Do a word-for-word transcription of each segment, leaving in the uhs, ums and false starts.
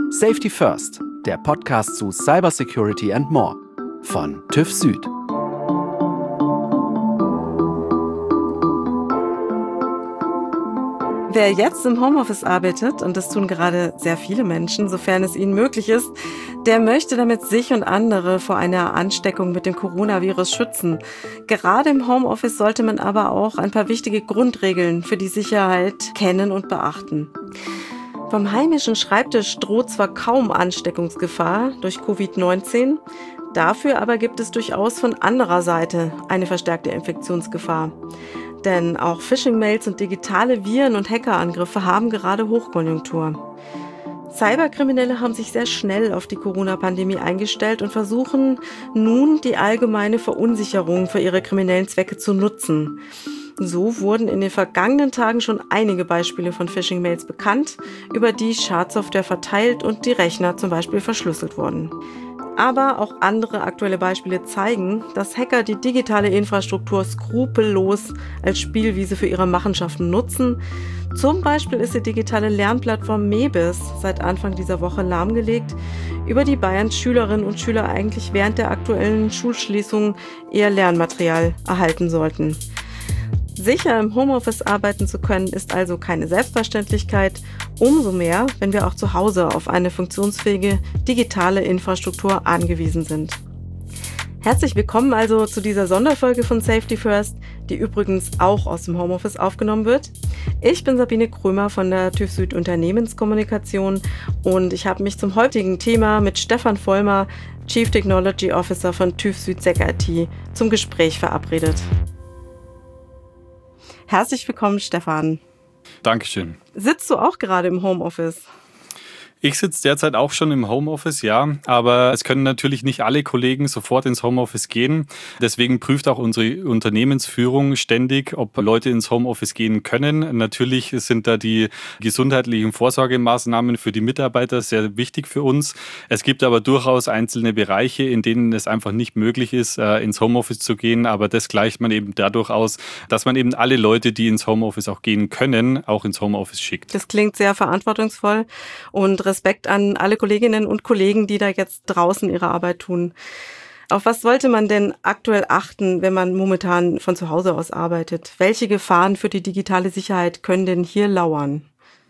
Safety First, der Podcast zu Cybersecurity and More von TÜV Süd. Wer jetzt im Homeoffice arbeitet, und das tun gerade sehr viele Menschen, sofern es ihnen möglich ist, der möchte damit sich und andere vor einer Ansteckung mit dem Coronavirus schützen. Gerade im Homeoffice sollte man aber auch ein paar wichtige Grundregeln für die Sicherheit kennen und beachten. Vom heimischen Schreibtisch droht zwar kaum Ansteckungsgefahr durch Covid neunzehn, dafür aber gibt es durchaus von anderer Seite eine verstärkte Infektionsgefahr. Denn auch Phishing-Mails und digitale Viren- und Hackerangriffe haben gerade Hochkonjunktur. Cyberkriminelle haben sich sehr schnell auf die Corona-Pandemie eingestellt und versuchen nun, die allgemeine Verunsicherung für ihre kriminellen Zwecke zu nutzen. So wurden in den vergangenen Tagen schon einige Beispiele von Phishing-Mails bekannt, über die Schadsoftware verteilt und die Rechner zum Beispiel verschlüsselt wurden. Aber auch andere aktuelle Beispiele zeigen, dass Hacker die digitale Infrastruktur skrupellos als Spielwiese für ihre Machenschaften nutzen. Zum Beispiel ist die digitale Lernplattform MEBIS seit Anfang dieser Woche lahmgelegt, über die Bayerns Schülerinnen und Schüler eigentlich während der aktuellen Schulschließung eher Lernmaterial erhalten sollten. Sicher im Homeoffice arbeiten zu können, ist also keine Selbstverständlichkeit. Umso mehr, wenn wir auch zu Hause auf eine funktionsfähige digitale Infrastruktur angewiesen sind. Herzlich willkommen also zu dieser Sonderfolge von Safety First, die übrigens auch aus dem Homeoffice aufgenommen wird. Ich bin Sabine Krömer von der TÜV Süd Unternehmenskommunikation und ich habe mich zum heutigen Thema mit Stefan Vollmer, Chief Technology Officer von TÜV Süd Sec I T, zum Gespräch verabredet. Herzlich willkommen, Stefan. Dankeschön. Sitzt du auch gerade im Homeoffice? Ich sitze derzeit auch schon im Homeoffice, ja, aber es können natürlich nicht alle Kollegen sofort ins Homeoffice gehen. Deswegen prüft auch unsere Unternehmensführung ständig, ob Leute ins Homeoffice gehen können. Natürlich sind da die gesundheitlichen Vorsorgemaßnahmen für die Mitarbeiter sehr wichtig für uns. Es gibt aber durchaus einzelne Bereiche, in denen es einfach nicht möglich ist, ins Homeoffice zu gehen. Aber das gleicht man eben dadurch aus, dass man eben alle Leute, die ins Homeoffice auch gehen können, auch ins Homeoffice schickt. Das klingt sehr verantwortungsvoll und Respekt an alle Kolleginnen und Kollegen, die da jetzt draußen ihre Arbeit tun. Auf was sollte man denn aktuell achten, wenn man momentan von zu Hause aus arbeitet? Welche Gefahren für die digitale Sicherheit können denn hier lauern?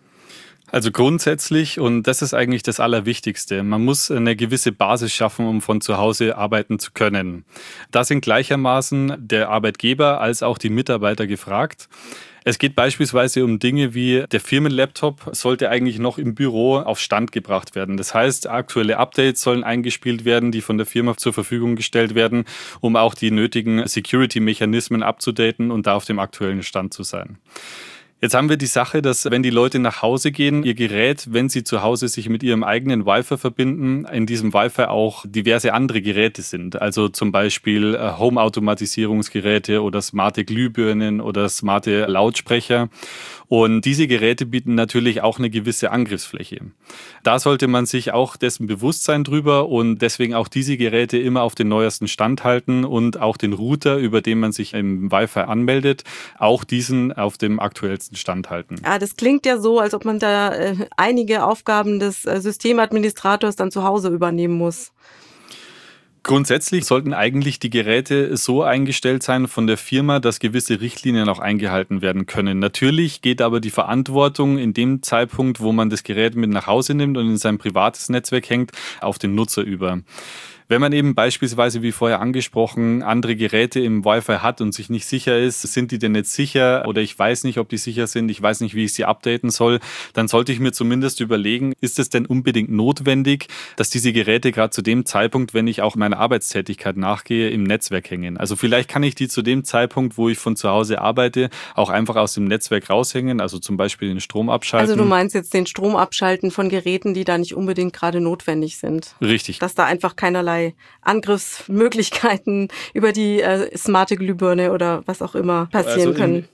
Also grundsätzlich, und das ist eigentlich das Allerwichtigste, man muss eine gewisse Basis schaffen, um von zu Hause arbeiten zu können. Da sind gleichermaßen der Arbeitgeber als auch die Mitarbeiter gefragt. Es geht beispielsweise um Dinge wie der Firmenlaptop sollte eigentlich noch im Büro auf Stand gebracht werden. Das heißt, aktuelle Updates sollen eingespielt werden, die von der Firma zur Verfügung gestellt werden, um auch die nötigen Security-Mechanismen abzudaten und da auf dem aktuellen Stand zu sein. Jetzt haben wir die Sache, dass wenn die Leute nach Hause gehen, ihr Gerät, wenn sie zu Hause sich mit ihrem eigenen Wi-Fi verbinden, in diesem Wi-Fi auch diverse andere Geräte sind. Also zum Beispiel Home-Automatisierungsgeräte oder smarte Glühbirnen oder smarte Lautsprecher. Und diese Geräte bieten natürlich auch eine gewisse Angriffsfläche. Da sollte man sich auch dessen bewusst sein drüber und deswegen auch diese Geräte immer auf den neuesten Stand halten und auch den Router, über den man sich im Wi-Fi anmeldet, auch diesen auf dem aktuellsten Stand halten. Ja, das klingt ja so, als ob man da äh, einige Aufgaben des äh, Systemadministrators dann zu Hause übernehmen muss. Grundsätzlich sollten eigentlich die Geräte so eingestellt sein von der Firma, dass gewisse Richtlinien auch eingehalten werden können. Natürlich geht aber die Verantwortung in dem Zeitpunkt, wo man das Gerät mit nach Hause nimmt und in sein privates Netzwerk hängt, auf den Nutzer über. Wenn man eben beispielsweise, wie vorher angesprochen, andere Geräte im Wi-Fi hat und sich nicht sicher ist, sind die denn jetzt sicher oder ich weiß nicht, ob die sicher sind, ich weiß nicht, wie ich sie updaten soll, dann sollte ich mir zumindest überlegen, ist es denn unbedingt notwendig, dass diese Geräte gerade zu dem Zeitpunkt, wenn ich auch meiner Arbeitstätigkeit nachgehe, im Netzwerk hängen. Also vielleicht kann ich die zu dem Zeitpunkt, wo ich von zu Hause arbeite, auch einfach aus dem Netzwerk raushängen, also zum Beispiel den Strom abschalten. Also du meinst jetzt den Strom abschalten von Geräten, die da nicht unbedingt gerade notwendig sind. Richtig. Dass da einfach keinerlei Angriffsmöglichkeiten über die äh, smarte Glühbirne oder was auch immer passieren also in, können.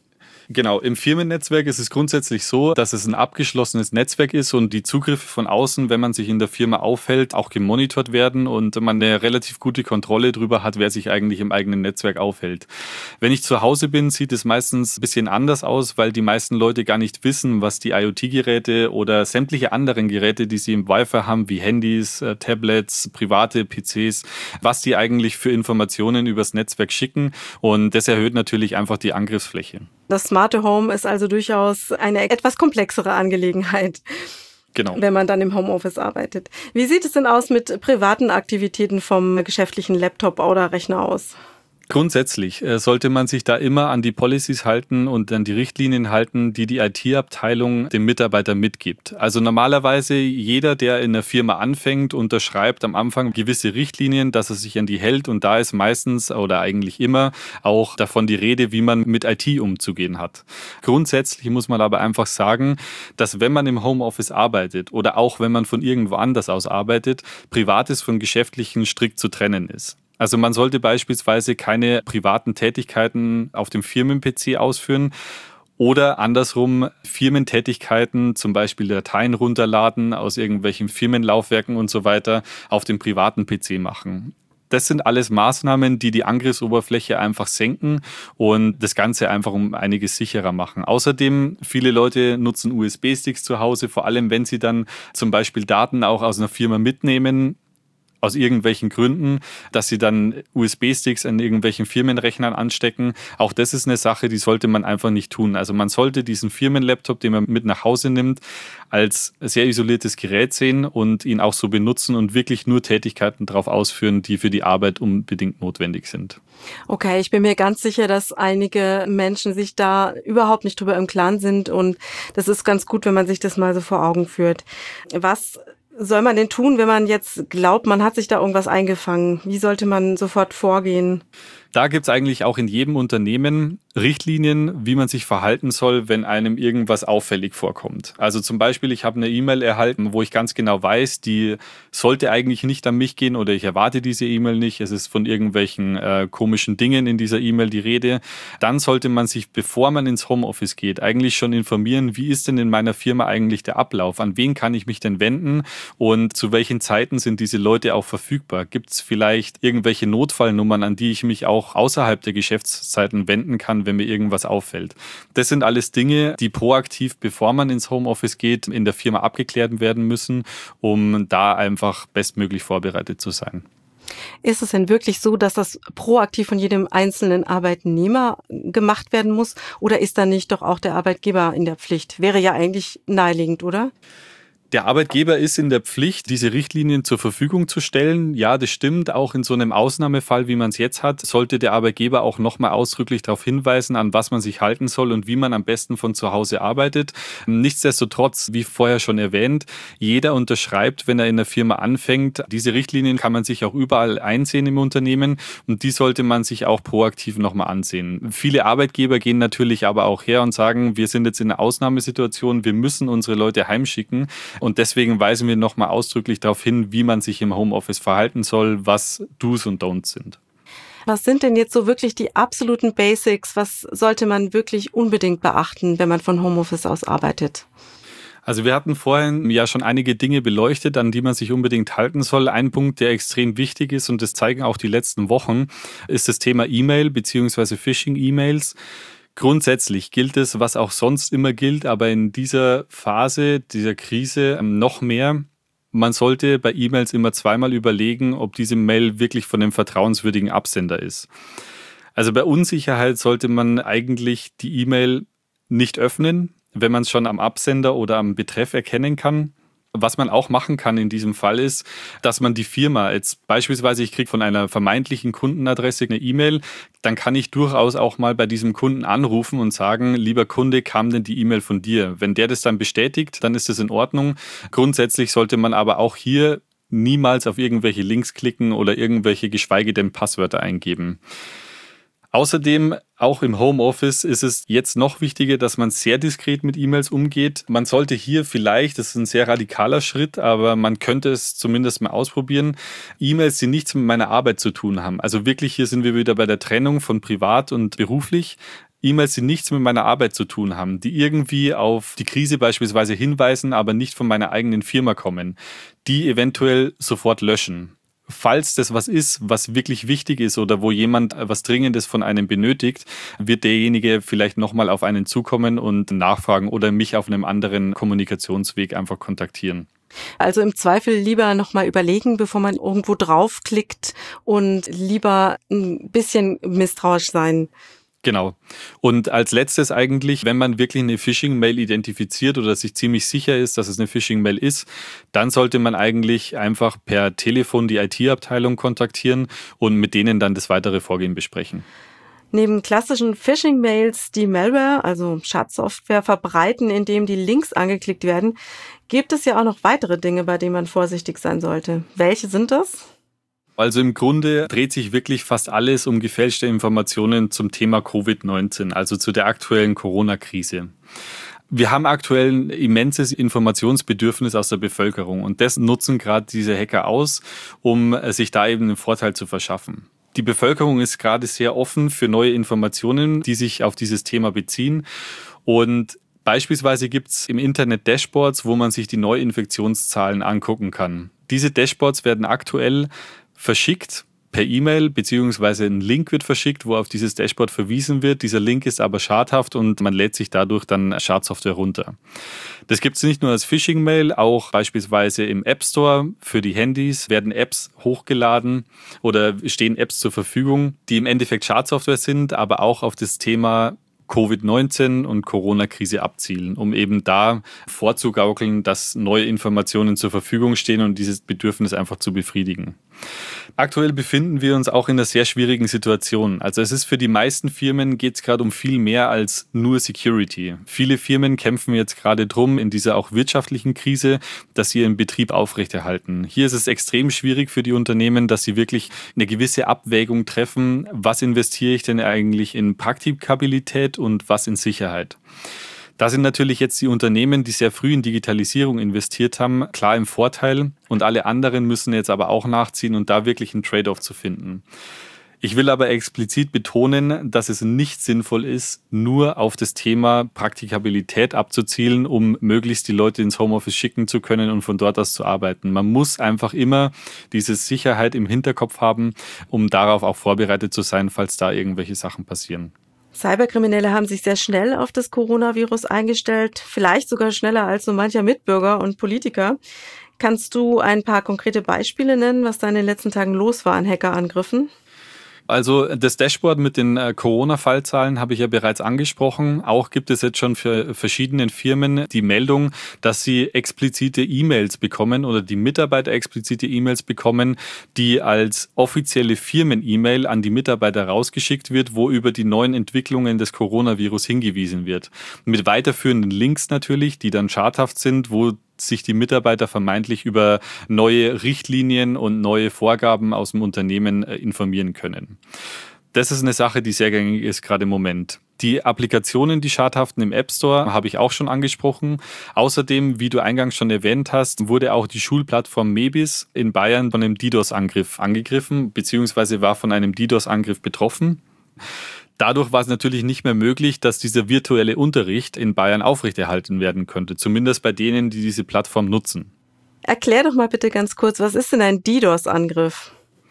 Genau, im Firmennetzwerk ist es grundsätzlich so, dass es ein abgeschlossenes Netzwerk ist und die Zugriffe von außen, wenn man sich in der Firma aufhält, auch gemonitort werden und man eine relativ gute Kontrolle darüber hat, wer sich eigentlich im eigenen Netzwerk aufhält. Wenn ich zu Hause bin, sieht es meistens ein bisschen anders aus, weil die meisten Leute gar nicht wissen, was die IoT-Geräte oder sämtliche anderen Geräte, die sie im Wi-Fi haben, wie Handys, äh, Tablets, private P Cs, was die eigentlich für Informationen übers Netzwerk schicken, und das erhöht natürlich einfach die Angriffsfläche. Das smarte Home ist also durchaus eine etwas komplexere Angelegenheit. Genau. Wenn man dann im Homeoffice arbeitet. Wie sieht es denn aus mit privaten Aktivitäten vom geschäftlichen Laptop oder Rechner aus? Grundsätzlich äh, sollte man sich da immer an die Policies halten und an die Richtlinien halten, die die I T-Abteilung dem Mitarbeiter mitgibt. Also normalerweise jeder, der in der Firma anfängt, unterschreibt am Anfang gewisse Richtlinien, dass er sich an die hält, und da ist meistens oder eigentlich immer auch davon die Rede, wie man mit I T umzugehen hat. Grundsätzlich muss man aber einfach sagen, dass wenn man im Homeoffice arbeitet oder auch wenn man von irgendwo anders aus arbeitet, Privates von Geschäftlichen strikt zu trennen ist. Also man sollte beispielsweise keine privaten Tätigkeiten auf dem Firmen-P C ausführen oder andersrum Firmentätigkeiten, zum Beispiel Dateien runterladen aus irgendwelchen Firmenlaufwerken und so weiter, auf dem privaten P C machen. Das sind alles Maßnahmen, die die Angriffsoberfläche einfach senken und das Ganze einfach um einiges sicherer machen. Außerdem, viele Leute nutzen U S B-Sticks zu Hause, vor allem wenn sie dann zum Beispiel Daten auch aus einer Firma mitnehmen, aus irgendwelchen Gründen, dass sie dann U S B-Sticks an irgendwelchen Firmenrechnern anstecken. Auch das ist eine Sache, die sollte man einfach nicht tun. Also man sollte diesen Firmenlaptop, den man mit nach Hause nimmt, als sehr isoliertes Gerät sehen und ihn auch so benutzen und wirklich nur Tätigkeiten darauf ausführen, die für die Arbeit unbedingt notwendig sind. Okay, ich bin mir ganz sicher, dass einige Menschen sich da überhaupt nicht drüber im Klaren sind, und das ist ganz gut, wenn man sich das mal so vor Augen führt. Was soll man denn tun, wenn man jetzt glaubt, man hat sich da irgendwas eingefangen? Wie sollte man sofort vorgehen? Da gibt es eigentlich auch in jedem Unternehmen Richtlinien, wie man sich verhalten soll, wenn einem irgendwas auffällig vorkommt. Also zum Beispiel, ich habe eine E-Mail erhalten, wo ich ganz genau weiß, die sollte eigentlich nicht an mich gehen oder ich erwarte diese E-Mail nicht. Es ist von irgendwelchen äh, komischen Dingen in dieser E-Mail die Rede. Dann sollte man sich, bevor man ins Homeoffice geht, eigentlich schon informieren, wie ist denn in meiner Firma eigentlich der Ablauf? An wen kann ich mich denn wenden und zu welchen Zeiten sind diese Leute auch verfügbar? Gibt es vielleicht irgendwelche Notfallnummern, an die ich mich auch außerhalb der Geschäftszeiten wenden kann, wenn mir irgendwas auffällt? Das sind alles Dinge, die proaktiv, bevor man ins Homeoffice geht, in der Firma abgeklärt werden müssen, um da einfach bestmöglich vorbereitet zu sein. Ist es denn wirklich so, dass das proaktiv von jedem einzelnen Arbeitnehmer gemacht werden muss? Oder ist da nicht doch auch der Arbeitgeber in der Pflicht? Wäre ja eigentlich naheliegend, oder? Der Arbeitgeber ist in der Pflicht, diese Richtlinien zur Verfügung zu stellen. Ja, das stimmt. Auch in so einem Ausnahmefall, wie man es jetzt hat, sollte der Arbeitgeber auch nochmal ausdrücklich darauf hinweisen, an was man sich halten soll und wie man am besten von zu Hause arbeitet. Nichtsdestotrotz, wie vorher schon erwähnt, jeder unterschreibt, wenn er in der Firma anfängt. Diese Richtlinien kann man sich auch überall einsehen im Unternehmen und die sollte man sich auch proaktiv nochmal ansehen. Viele Arbeitgeber gehen natürlich aber auch her und sagen, wir sind jetzt in einer Ausnahmesituation, wir müssen unsere Leute heimschicken. Und deswegen weisen wir nochmal ausdrücklich darauf hin, wie man sich im Homeoffice verhalten soll, was Do's und Don'ts sind. Was sind denn jetzt so wirklich die absoluten Basics? Was sollte man wirklich unbedingt beachten, wenn man von Homeoffice aus arbeitet? Also wir hatten vorhin ja schon einige Dinge beleuchtet, an die man sich unbedingt halten soll. Ein Punkt, der extrem wichtig ist, und das zeigen auch die letzten Wochen, ist das Thema E-Mail bzw. Phishing-E-Mails. Grundsätzlich gilt es, was auch sonst immer gilt, aber in dieser Phase, dieser Krise noch mehr. Man sollte bei E-Mails immer zweimal überlegen, ob diese Mail wirklich von einem vertrauenswürdigen Absender ist. Also bei Unsicherheit sollte man eigentlich die E-Mail nicht öffnen, wenn man es schon am Absender oder am Betreff erkennen kann. Was man auch machen kann in diesem Fall ist, dass man die Firma, jetzt beispielsweise ich kriege von einer vermeintlichen Kundenadresse eine E-Mail, dann kann ich durchaus auch mal bei diesem Kunden anrufen und sagen, lieber Kunde, kam denn die E-Mail von dir? Wenn der das dann bestätigt, dann ist das in Ordnung. Grundsätzlich sollte man aber auch hier niemals auf irgendwelche Links klicken oder irgendwelche, geschweige denn Passwörter eingeben. Außerdem, auch im Homeoffice ist es jetzt noch wichtiger, dass man sehr diskret mit E-Mails umgeht. Man sollte hier vielleicht, das ist ein sehr radikaler Schritt, aber man könnte es zumindest mal ausprobieren, E-Mails, die nichts mit meiner Arbeit zu tun haben. Also wirklich, hier sind wir wieder bei der Trennung von privat und beruflich. E-Mails, die nichts mit meiner Arbeit zu tun haben, die irgendwie auf die Krise beispielsweise hinweisen, aber nicht von meiner eigenen Firma kommen, die eventuell sofort löschen. Falls das was ist, was wirklich wichtig ist oder wo jemand was Dringendes von einem benötigt, wird derjenige vielleicht nochmal auf einen zukommen und nachfragen oder mich auf einem anderen Kommunikationsweg einfach kontaktieren. Also im Zweifel lieber nochmal überlegen, bevor man irgendwo draufklickt und lieber ein bisschen misstrauisch sein. Genau. Und als letztes eigentlich, wenn man wirklich eine Phishing-Mail identifiziert oder sich ziemlich sicher ist, dass es eine Phishing-Mail ist, dann sollte man eigentlich einfach per Telefon die I T-Abteilung kontaktieren und mit denen dann das weitere Vorgehen besprechen. Neben klassischen Phishing-Mails, die Malware, also Schadsoftware, verbreiten, indem die Links angeklickt werden, gibt es ja auch noch weitere Dinge, bei denen man vorsichtig sein sollte. Welche sind das? Also im Grunde dreht sich wirklich fast alles um gefälschte Informationen zum Thema Covid neunzehn, also zu der aktuellen Corona-Krise. Wir haben aktuell ein immenses Informationsbedürfnis aus der Bevölkerung und das nutzen gerade diese Hacker aus, um sich da eben einen Vorteil zu verschaffen. Die Bevölkerung ist gerade sehr offen für neue Informationen, die sich auf dieses Thema beziehen, und beispielsweise gibt es im Internet Dashboards, wo man sich die Neuinfektionszahlen angucken kann. Diese Dashboards werden aktuell verschickt per E-Mail, beziehungsweise ein Link wird verschickt, wo auf dieses Dashboard verwiesen wird. Dieser Link ist aber schadhaft und man lädt sich dadurch dann Schadsoftware runter. Das gibt es nicht nur als Phishing-Mail, auch beispielsweise im App Store für die Handys werden Apps hochgeladen oder stehen Apps zur Verfügung, die im Endeffekt Schadsoftware sind, aber auch auf das Thema Covid neunzehn und Corona-Krise abzielen, um eben da vorzugaukeln, dass neue Informationen zur Verfügung stehen und dieses Bedürfnis einfach zu befriedigen. Aktuell befinden wir uns auch in einer sehr schwierigen Situation. Also es ist für die meisten Firmen geht es gerade um viel mehr als nur Security. Viele Firmen kämpfen jetzt gerade drum in dieser auch wirtschaftlichen Krise, dass sie ihren Betrieb aufrechterhalten. Hier ist es extrem schwierig für die Unternehmen, dass sie wirklich eine gewisse Abwägung treffen. Was investiere ich denn eigentlich in Praktikabilität und was in Sicherheit? Da sind natürlich jetzt die Unternehmen, die sehr früh in Digitalisierung investiert haben, klar im Vorteil, und alle anderen müssen jetzt aber auch nachziehen und da wirklich einen Trade-off zu finden. Ich will aber explizit betonen, dass es nicht sinnvoll ist, nur auf das Thema Praktikabilität abzuzielen, um möglichst die Leute ins Homeoffice schicken zu können und von dort aus zu arbeiten. Man muss einfach immer diese Sicherheit im Hinterkopf haben, um darauf auch vorbereitet zu sein, falls da irgendwelche Sachen passieren. Cyberkriminelle haben sich sehr schnell auf das Coronavirus eingestellt, vielleicht sogar schneller als so mancher Mitbürger und Politiker. Kannst du ein paar konkrete Beispiele nennen, was da in den letzten Tagen los war an Hackerangriffen? Also das Dashboard mit den äh, Corona-Fallzahlen habe ich ja bereits angesprochen. Auch gibt es jetzt schon für verschiedene Firmen die Meldung, dass sie explizite E-Mails bekommen oder die Mitarbeiter explizite E-Mails bekommen, die als offizielle Firmen-E-Mail an die Mitarbeiter rausgeschickt wird, wo über die neuen Entwicklungen des Coronavirus hingewiesen wird. Mit weiterführenden Links natürlich, die dann schadhaft sind, wo sich die Mitarbeiter vermeintlich über neue Richtlinien und neue Vorgaben aus dem Unternehmen informieren können. Das ist eine Sache, die sehr gängig ist, gerade im Moment. Die Applikationen, die schadhaften im App Store, habe ich auch schon angesprochen. Außerdem, wie du eingangs schon erwähnt hast, wurde auch die Schulplattform Mebis in Bayern von einem DDoS-Angriff angegriffen, beziehungsweise war von einem DDoS-Angriff betroffen. Dadurch war es natürlich nicht mehr möglich, dass dieser virtuelle Unterricht in Bayern aufrechterhalten werden könnte, zumindest bei denen, die diese Plattform nutzen. Erklär doch mal bitte ganz kurz, was ist denn ein DDoS-Angriff?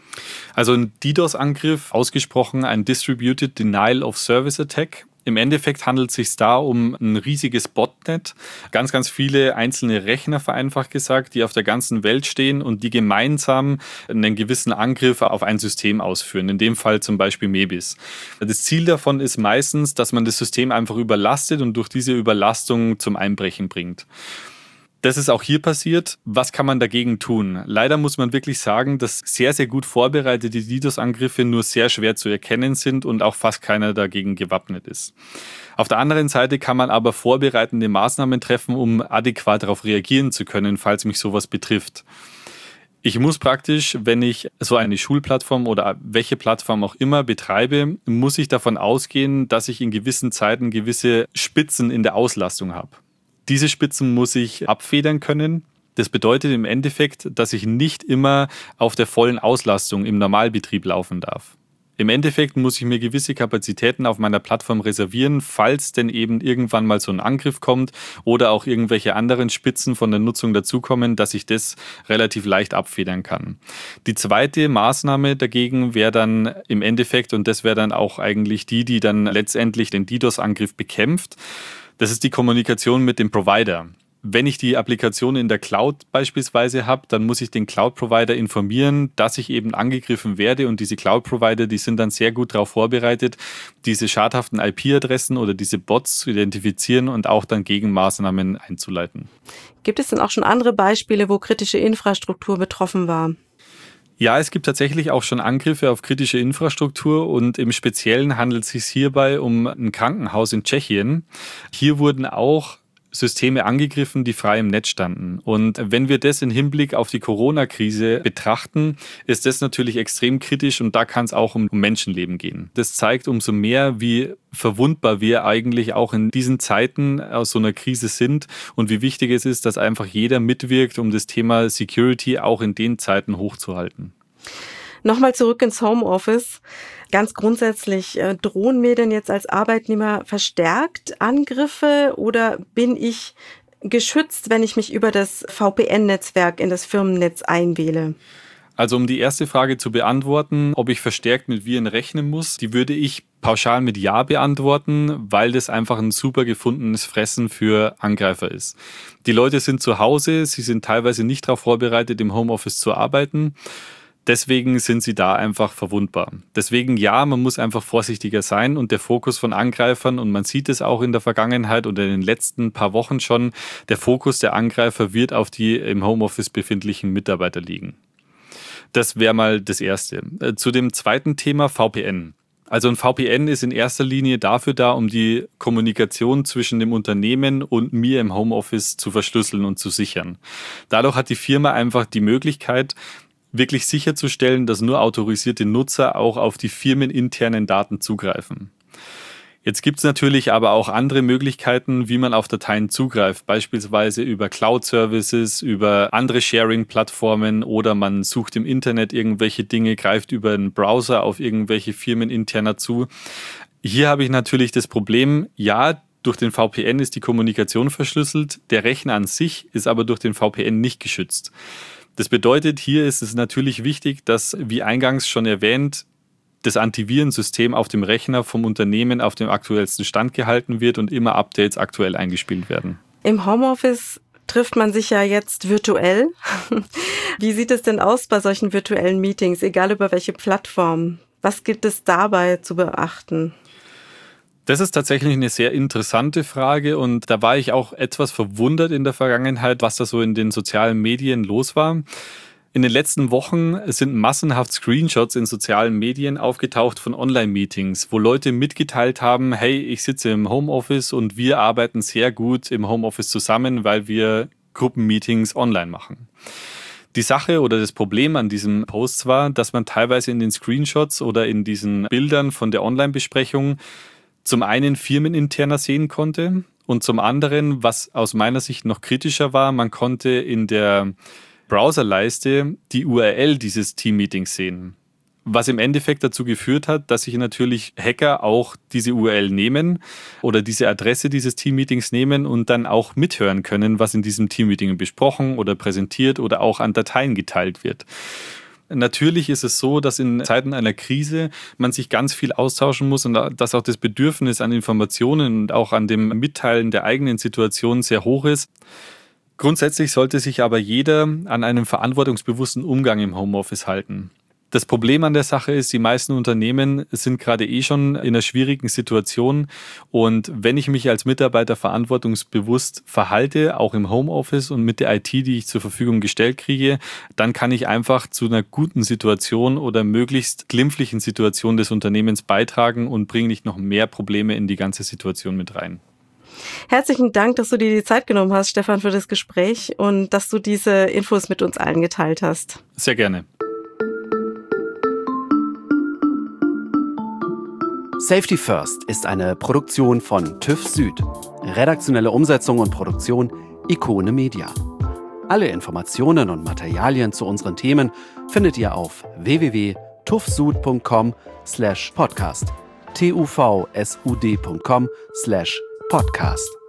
Also ein DDoS-Angriff, ausgesprochen ein Distributed Denial of Service Attack. Im Endeffekt handelt es sich da um ein riesiges Botnet, ganz, ganz viele einzelne Rechner, vereinfacht gesagt, die auf der ganzen Welt stehen und die gemeinsam einen gewissen Angriff auf ein System ausführen, in dem Fall zum Beispiel Mebis. Das Ziel davon ist meistens, dass man das System einfach überlastet und durch diese Überlastung zum Einbrechen bringt. Das ist auch hier passiert. Was kann man dagegen tun? Leider muss man wirklich sagen, dass sehr, sehr gut vorbereitete DDoS-Angriffe nur sehr schwer zu erkennen sind und auch fast keiner dagegen gewappnet ist. Auf der anderen Seite kann man aber vorbereitende Maßnahmen treffen, um adäquat darauf reagieren zu können, falls mich sowas betrifft. Ich muss praktisch, wenn ich so eine Schulplattform oder welche Plattform auch immer betreibe, muss ich davon ausgehen, dass ich in gewissen Zeiten gewisse Spitzen in der Auslastung habe. Diese Spitzen muss ich abfedern können. Das bedeutet im Endeffekt, dass ich nicht immer auf der vollen Auslastung im Normalbetrieb laufen darf. Im Endeffekt muss ich mir gewisse Kapazitäten auf meiner Plattform reservieren, falls denn eben irgendwann mal so ein Angriff kommt oder auch irgendwelche anderen Spitzen von der Nutzung dazukommen, dass ich das relativ leicht abfedern kann. Die zweite Maßnahme dagegen wäre dann im Endeffekt, und das wäre dann auch eigentlich die, die dann letztendlich den DDoS-Angriff bekämpft, das ist die Kommunikation mit dem Provider. Wenn ich die Applikation in der Cloud beispielsweise habe, dann muss ich den Cloud-Provider informieren, dass ich eben angegriffen werde, und diese Cloud-Provider, die sind dann sehr gut darauf vorbereitet, diese schadhaften I P-Adressen oder diese Bots zu identifizieren und auch dann Gegenmaßnahmen einzuleiten. Gibt es denn auch schon andere Beispiele, wo kritische Infrastruktur betroffen war? Ja, es gibt tatsächlich auch schon Angriffe auf kritische Infrastruktur, und im Speziellen handelt es sich hierbei um ein Krankenhaus in Tschechien. Hier wurden auch Systeme angegriffen, die frei im Netz standen. Und wenn wir das im Hinblick auf die Corona-Krise betrachten, ist das natürlich extrem kritisch, und da kann es auch um Menschenleben gehen. Das zeigt umso mehr, wie verwundbar wir eigentlich auch in diesen Zeiten aus so einer Krise sind und wie wichtig es ist, dass einfach jeder mitwirkt, um das Thema Security auch in den Zeiten hochzuhalten. Nochmal zurück ins Homeoffice. Ganz grundsätzlich, äh, drohen mir denn jetzt als Arbeitnehmer verstärkt Angriffe, oder bin ich geschützt, wenn ich mich über das V P N-Netzwerk in das Firmennetz einwähle? Also um die erste Frage zu beantworten, ob ich verstärkt mit Viren rechnen muss, die würde ich pauschal mit Ja beantworten, weil das einfach ein super gefundenes Fressen für Angreifer ist. Die Leute sind zu Hause, sie sind teilweise nicht darauf vorbereitet, im Homeoffice zu arbeiten. Deswegen sind sie da einfach verwundbar. Deswegen ja, man muss einfach vorsichtiger sein, und der Fokus von Angreifern, und man sieht es auch in der Vergangenheit oder in den letzten paar Wochen schon, der Fokus der Angreifer wird auf die im Homeoffice befindlichen Mitarbeiter liegen. Das wäre mal das Erste. Zu dem zweiten Thema V P N. Also ein V P N ist in erster Linie dafür da, um die Kommunikation zwischen dem Unternehmen und mir im Homeoffice zu verschlüsseln und zu sichern. Dadurch hat die Firma einfach die Möglichkeit, wirklich sicherzustellen, dass nur autorisierte Nutzer auch auf die firmeninternen Daten zugreifen. Jetzt gibt es natürlich aber auch andere Möglichkeiten, wie man auf Dateien zugreift, beispielsweise über Cloud-Services, über andere Sharing-Plattformen, oder man sucht im Internet irgendwelche Dinge, greift über einen Browser auf irgendwelche firmeninterner zu. Hier habe ich natürlich das Problem, ja, durch den V P N ist die Kommunikation verschlüsselt, der Rechner an sich ist aber durch den V P N nicht geschützt. Das bedeutet, hier ist es natürlich wichtig, dass, wie eingangs schon erwähnt, das Antivirensystem auf dem Rechner vom Unternehmen auf dem aktuellsten Stand gehalten wird und immer Updates aktuell eingespielt werden. Im Homeoffice trifft man sich ja jetzt virtuell. Wie sieht es denn aus bei solchen virtuellen Meetings, egal über welche Plattform? Was gibt es dabei zu beachten? Das ist tatsächlich eine sehr interessante Frage, und da war ich auch etwas verwundert in der Vergangenheit, was da so in den sozialen Medien los war. In den letzten Wochen sind massenhaft Screenshots in sozialen Medien aufgetaucht von Online-Meetings, wo Leute mitgeteilt haben, hey, ich sitze im Homeoffice und wir arbeiten sehr gut im Homeoffice zusammen, weil wir Gruppenmeetings online machen. Die Sache oder das Problem an diesen Posts war, dass man teilweise in den Screenshots oder in diesen Bildern von der Online-Besprechung zum einen firmeninterner sehen konnte, und zum anderen, was aus meiner Sicht noch kritischer war, man konnte in der Browserleiste die U R L dieses Team-Meetings sehen. Was im Endeffekt dazu geführt hat, dass sich natürlich Hacker auch diese U R L nehmen oder diese Adresse dieses Team-Meetings nehmen und dann auch mithören können, was in diesem Team-Meeting besprochen oder präsentiert oder auch an Dateien geteilt wird. Natürlich ist es so, dass in Zeiten einer Krise man sich ganz viel austauschen muss und dass auch das Bedürfnis an Informationen und auch an dem Mitteilen der eigenen Situation sehr hoch ist. Grundsätzlich sollte sich aber jeder an einem verantwortungsbewussten Umgang im Homeoffice halten. Das Problem an der Sache ist, die meisten Unternehmen sind gerade eh schon in einer schwierigen Situation, und wenn ich mich als Mitarbeiter verantwortungsbewusst verhalte, auch im Homeoffice und mit der I T, die ich zur Verfügung gestellt kriege, dann kann ich einfach zu einer guten Situation oder möglichst glimpflichen Situation des Unternehmens beitragen und bringe nicht noch mehr Probleme in die ganze Situation mit rein. Herzlichen Dank, dass du dir die Zeit genommen hast, Stefan, für das Gespräch und dass du diese Infos mit uns allen geteilt hast. Sehr gerne. Safety First ist eine Produktion von TÜV Süd. Redaktionelle Umsetzung und Produktion Ikone Media. Alle Informationen und Materialien zu unseren Themen findet ihr auf w w w punkt tuvsud.com slash podcast. tuvsud.com slash podcast.